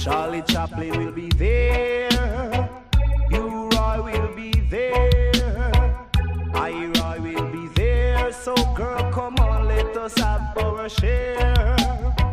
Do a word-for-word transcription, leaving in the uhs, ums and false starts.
Charlie Chaplin will be there. You Roy will be there. I Roy will be there. So girl, come on, let us have our share.